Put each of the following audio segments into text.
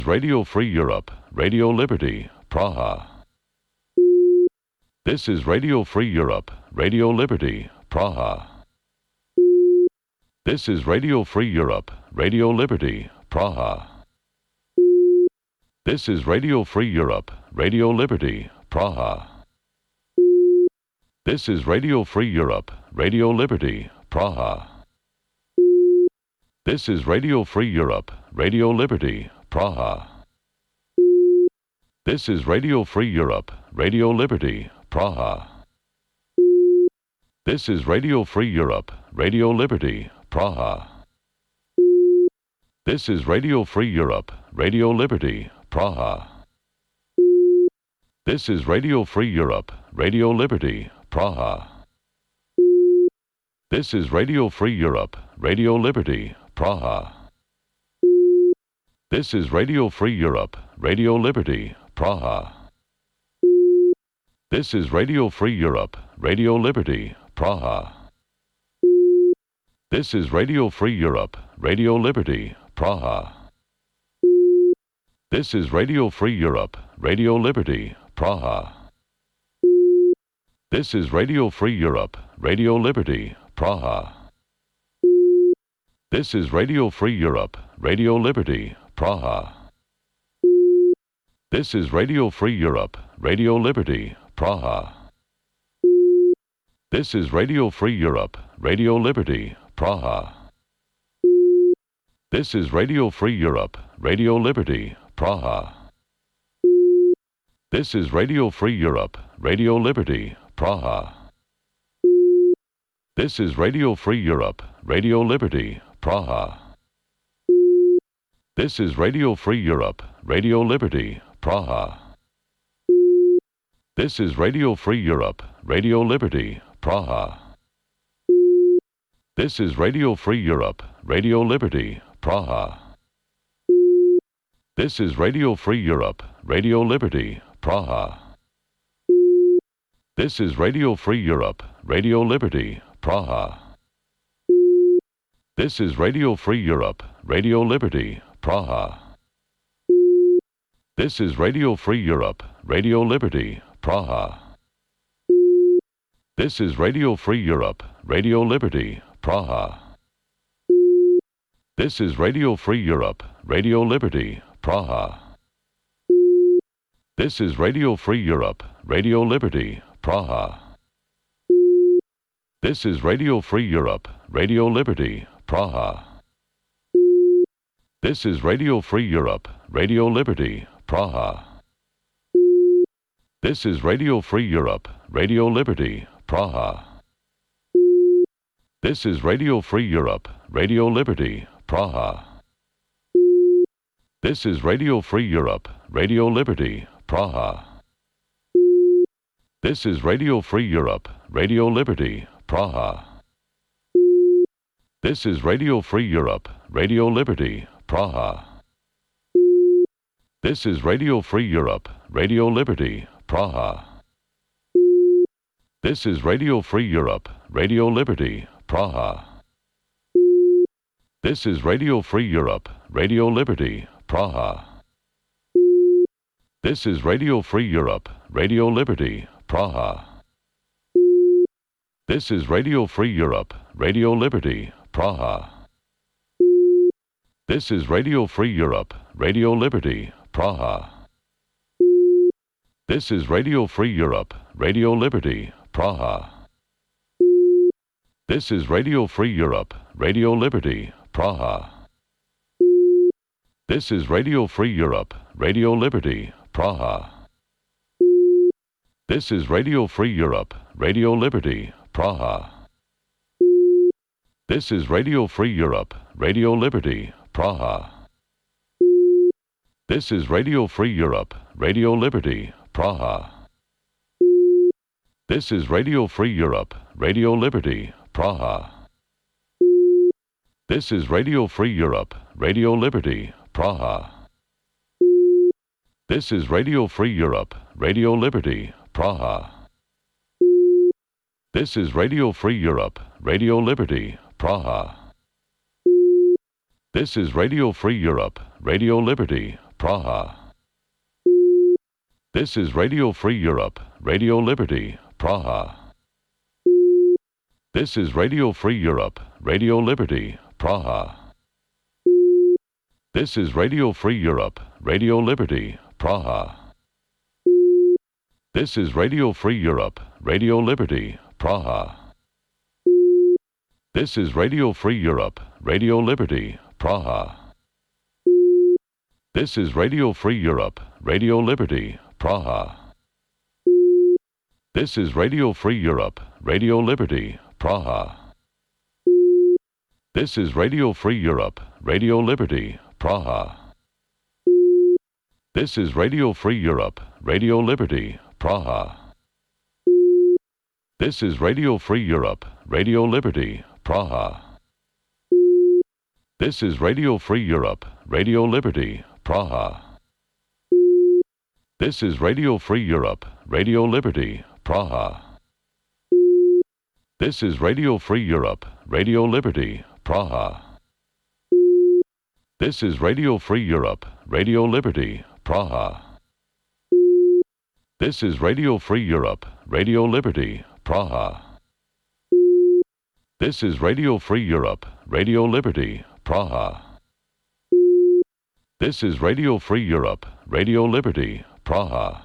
Radio Free Europe, Radio Liberty, Praha. This is Radio Free Europe, Radio Liberty, Praha. This is Radio Free Europe, Radio Liberty, Praha. This is Radio Free Europe, Radio Liberty, Praha. This is Radio Free Europe, Radio Liberty, Praha. This is Radio Free Europe, Radio Liberty, Praha. This is Radio Free Europe, Radio Liberty, Praha. This is Radio Free Europe, Radio Liberty, Praha. This is Radio Free Europe, Radio Liberty, Praha. This is Radio Free Europe, Radio Liberty, Praha. This is Radio Free Europe, Radio Liberty, Praha. This is Radio Free Europe, Radio Liberty, Praha. This is Radio Free Europe, Radio Liberty, Praha. This is Radio Free Europe, Radio Liberty, Praha. This is Radio Free Europe, Radio Liberty, Praha. This is Radio Free Europe, Radio Liberty, Praha. This is Radio Free Europe, Radio Liberty, Praha. This is Radio Free Europe, Radio Liberty, Praha. This is Radio Free Europe, Radio Liberty, Praha. This is Radio Free Europe, Radio Liberty, Praha. This is Radio Free Europe, Radio Liberty, Praha. This is Radio Free Europe, Radio Liberty, Praha. This is Radio Free Europe, Radio Liberty, Praha. This is Radio Free Europe, Radio Liberty, Praha. This is Radio Free Europe, Radio Liberty, Praha. This is Radio Free Europe, Radio Liberty, Praha. This is Radio Free Europe, Radio Liberty, Praha. This is Radio Free Europe, Radio Liberty, Praha. This is Radio Free Europe, Radio Liberty, Praha. This is Radio Free Europe, Radio Liberty, Praha. This is Radio Free Europe, Radio Liberty, Praha. This is Radio Free Europe, Radio Liberty, Praha. This is Radio Free Europe, Radio Liberty, Praha. This is Radio Free Europe, Radio Liberty, Praha. This is Radio Free Europe, Radio Liberty, Praha. This is Radio Free Europe, Radio Liberty, Praha. This is Radio Free Europe, Radio Liberty, Praha. This is Radio Free Europe, Radio Liberty, Praha. This is Radio Free Europe, Radio Liberty, Praha. This is Radio Free Europe, Radio Liberty, Praha. This is Radio Free Europe, Radio Liberty, Praha. This is Radio Free Europe, Radio Liberty, Praha. This is Radio Free Europe, Radio Liberty, Praha. This is Radio Free Europe, Radio Liberty, Praha. This is Radio Free Europe, Radio Liberty, Praha. This is Radio Free Europe, Radio Liberty, Praha. This is Radio Free Europe, Radio Liberty, Praha. This is Radio Free Europe, Radio Liberty, Praha. This is Radio Free Europe, Radio Liberty, Praha. This is Radio Free Europe, Radio Liberty, Praha. This is Radio Free Europe, Radio Liberty, Praha. This is Radio Free Europe, Radio Liberty, Praha. This is Radio Free Europe, Radio Liberty, Praha. This is Radio Free Europe, Radio Liberty, Praha. This is Radio Free Europe, Radio Liberty, Praha. This is Radio Free Europe, Radio Liberty, Praha. This is Radio Free Europe, Radio Liberty, Praha. This is Radio Free Europe, Radio Liberty, Praha. This is Radio Free Europe, Radio Liberty, Praha. This is Radio Free Europe, Radio Liberty, Praha. This is Radio Free Europe, Radio Liberty, Praha. This is Radio Free Europe, Radio Liberty, Praha. This is Radio Free Europe, Radio Liberty, Praha. This is Radio Free Europe, Radio Liberty, Praha. This is Radio Free Europe, Radio Liberty, Praha. This is Radio Free Europe, Radio Liberty, Praha. This is Radio Free Europe, Radio Liberty, Praha. This is Radio Free Europe, Radio Liberty, Praha. This is Radio Free Europe, Radio Liberty, Praha. This is Radio Free Europe, Radio Liberty, Praha. This is Radio Free Europe, Radio Liberty, Praha. This is Radio Free Europe, Radio Liberty, Praha. This is Radio Free Europe, Radio Liberty, Praha.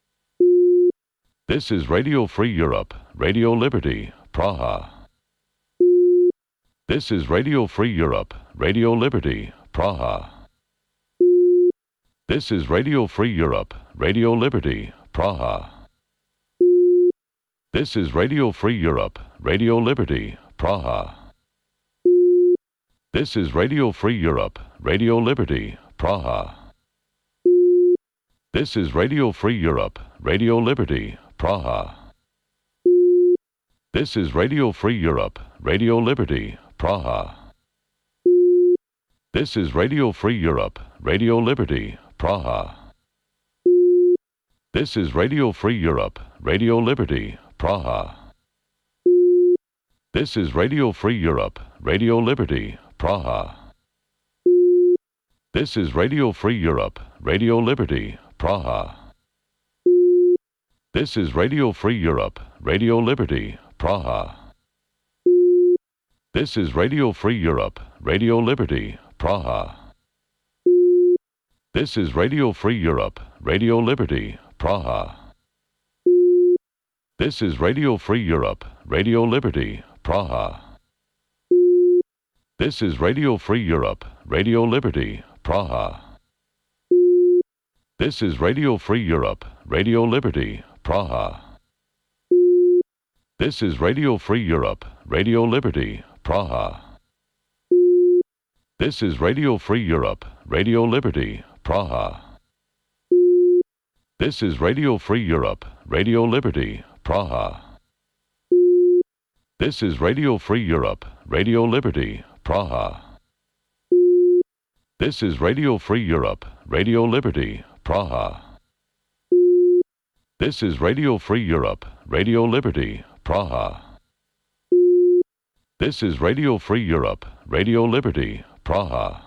This is Radio Free Europe, Radio Liberty, Praha. This is Radio Free Europe, Radio Liberty, Praha. This is Radio Free Europe, Radio Liberty, Praha. This is Radio Free Europe, Radio Liberty, Praha. This is Radio Free Europe, Radio Liberty, Praha. This is Radio Free Europe, Radio Liberty, Praha. This is Radio Free Europe, Radio Liberty, Praha. This is Radio Free Europe, Radio Liberty, Praha. This is Radio Free Europe, Radio Liberty, Praha. This is Radio Free Europe, Radio Liberty, Praha. This is Radio Free Europe, Radio Liberty, Praha. This is Radio Free Europe, Radio Liberty, Praha. This is Radio Free Europe, Radio Liberty, Praha. This is Radio Free Europe, Radio Liberty, Praha. This is Radio Free Europe, Radio Liberty, Praha. This is Radio Free Europe, Radio Liberty, Praha. This is Radio Free Europe, Radio Liberty, Praha. This is Radio Free Europe, Radio Liberty, Praha. This is Radio Free Europe, Radio Liberty, Praha. This is Radio Free Europe, Radio Liberty, Praha. This is Radio Free Europe, Radio Liberty, Praha. This is Radio Free Europe, Radio Liberty, Praha. This is Radio Free Europe, Radio Liberty, Praha. This is Radio Free Europe, Radio Liberty, Praha.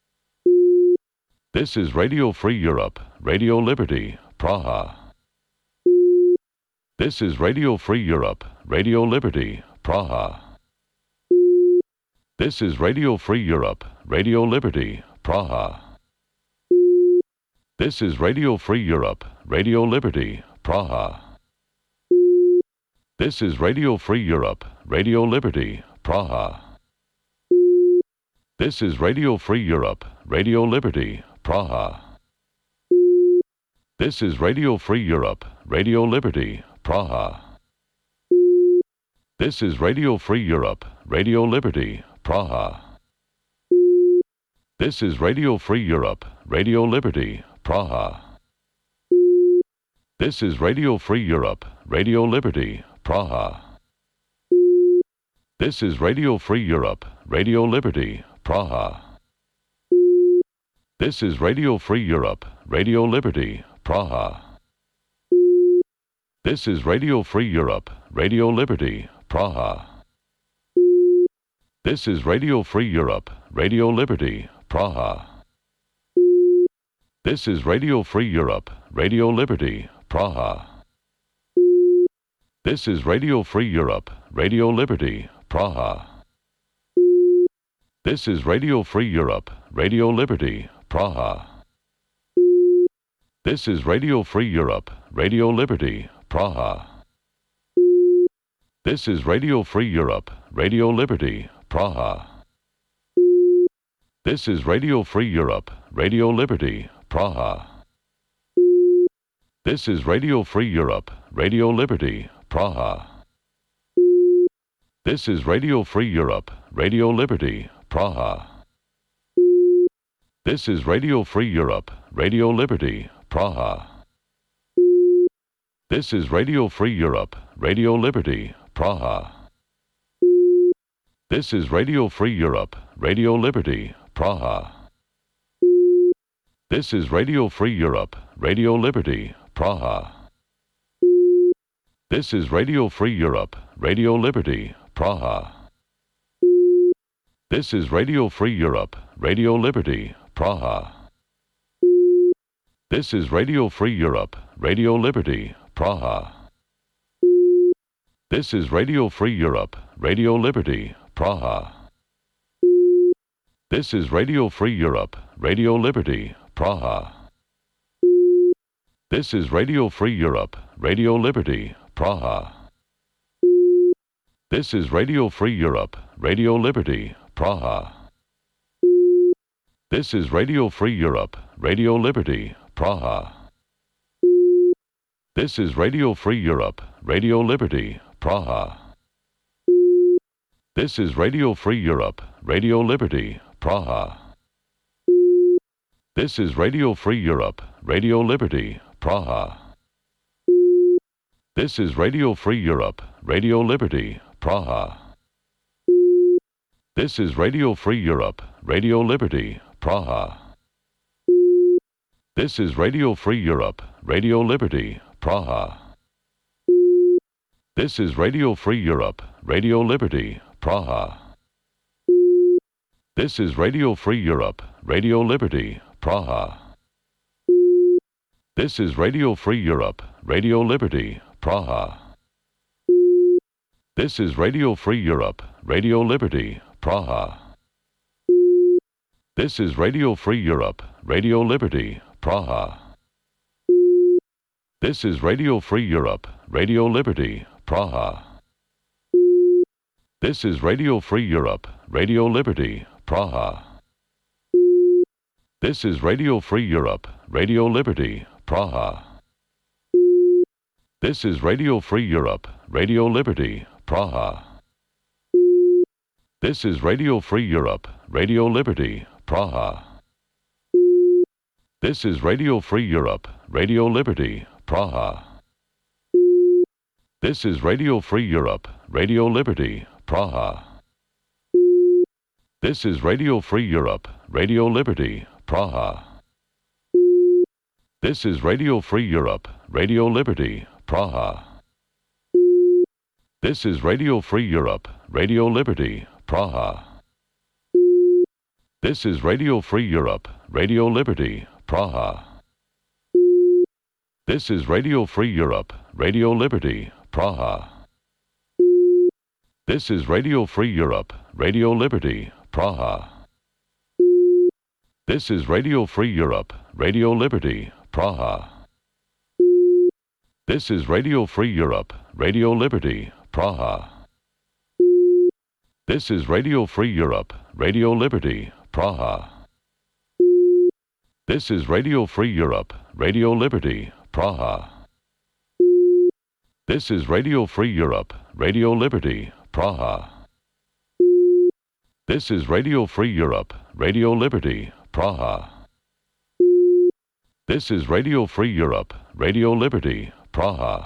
This is Radio Free Europe, Radio Liberty, Praha. This is Radio Free Europe, Radio Liberty, Praha. This is Radio Free Europe, Radio Liberty, Praha. This is Radio Free Europe, Radio Liberty, Praha. This is Radio Free Europe, Radio Liberty, Praha. This is Radio Free Europe, Radio Liberty, Praha. This is Radio Free Europe, Radio Liberty, Praha. This is Radio Free Europe, Radio Liberty, Praha. This is Radio Free Europe, Radio Liberty, Praha. This is Radio Free Europe, Radio Liberty, Praha. This is Radio Free Europe, Radio Liberty, Praha. This is Radio Free Europe, Radio Liberty, Praha. This is Radio Free Europe, Radio Liberty, Praha. This is Radio Free Europe, Radio Liberty, Praha. This is Radio Free Europe, Radio Liberty, Praha. This is Radio Free Europe, Radio Liberty, Praha. This is Radio Free Europe, Radio Liberty, Praha. This is Radio Free Europe, Radio Liberty, Praha. This is Radio Free Europe, Radio Liberty, Praha. This is Radio Free Europe, Radio Liberty, Praha. This is Radio Free Europe, Radio Liberty, Praha. This is Radio Free Europe, Radio Liberty, Praha. This is Radio Free Europe, Radio Liberty, Praha. This is Radio Free Europe, Radio Liberty, Praha. This is Radio Free Europe, Radio Liberty, Praha. This is Radio Free Europe, Radio Liberty, Praha. This is Radio Free Europe, Radio Liberty, Praha. This is Radio Free Europe, Radio Liberty, Praha. This is Radio Free Europe, Radio Liberty, Praha. This is Radio Free Europe, Radio Liberty, Praha. This is Radio Free Europe, Radio Liberty, Praha. This is Radio Free Europe, Radio Liberty, Praha. This is Radio Free Europe, Radio Liberty, Praha. This is Radio Free Europe, Radio Liberty, Praha. This is Radio Free Europe, Radio Liberty, Praha. This is Radio Free Europe, Radio Liberty, Praha. This is Radio Free Europe, Radio Liberty, Praha. This is Radio Free Europe, Radio Liberty, Praha. This is Radio Free Europe, Radio Liberty, Praha. This is Radio Free Europe, Radio Liberty, Praha. This is Radio Free Europe, Radio Liberty, Praha. This is Radio Free Europe, Radio Liberty, Praha. This is Radio Free Europe, Radio Liberty, Praha. This is Radio Free Europe, Radio Liberty, Praha. This is Radio Free Europe, Radio Liberty, Praha. This is Radio Free Europe, Radio Liberty, Praha. This is Radio Free Europe, Radio Liberty, Praha. This is Radio Free Europe, Radio Liberty, Praha. This is Radio Free Europe, Radio Liberty, Praha. This is Radio Free Europe, Radio Liberty, Praha. This is Radio Free Europe, Radio Liberty, Praha. This is Radio Free Europe, Radio Liberty, Praha. This is Radio Free Europe, Radio Liberty, Praha. This is Radio Free Europe, Radio Liberty, Praha. This is Radio Free Europe, Radio Liberty, Praha. This is Radio Free Europe, Radio Liberty, Praha. This is Radio Free Europe, Radio Liberty, Praha. This is Radio Free Europe, Radio Liberty, Praha. This is Radio Free Europe, Radio Liberty, Praha. This is Radio Free Europe, Radio Liberty, Praha. This is Radio Free Europe, Radio Liberty, Praha. This is Radio Free Europe, Radio Liberty, Praha. This is Radio Free Europe, Radio Liberty, Praha. This is Radio Free Europe, Radio Liberty, Praha. This is Radio Free Europe, Radio Liberty, Praha.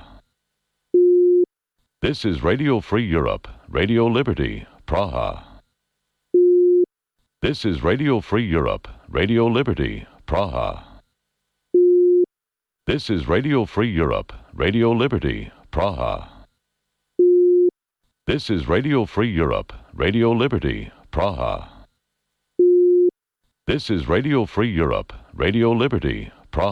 This is Radio Free Europe, Radio Liberty, Praha. This is Radio Free Europe, Radio Liberty, Praha. This is Radio Free Europe, Radio Liberty, Praha. This is Radio Free Europe, Radio Liberty, Praha. This is Radio Free Europe, Radio Liberty,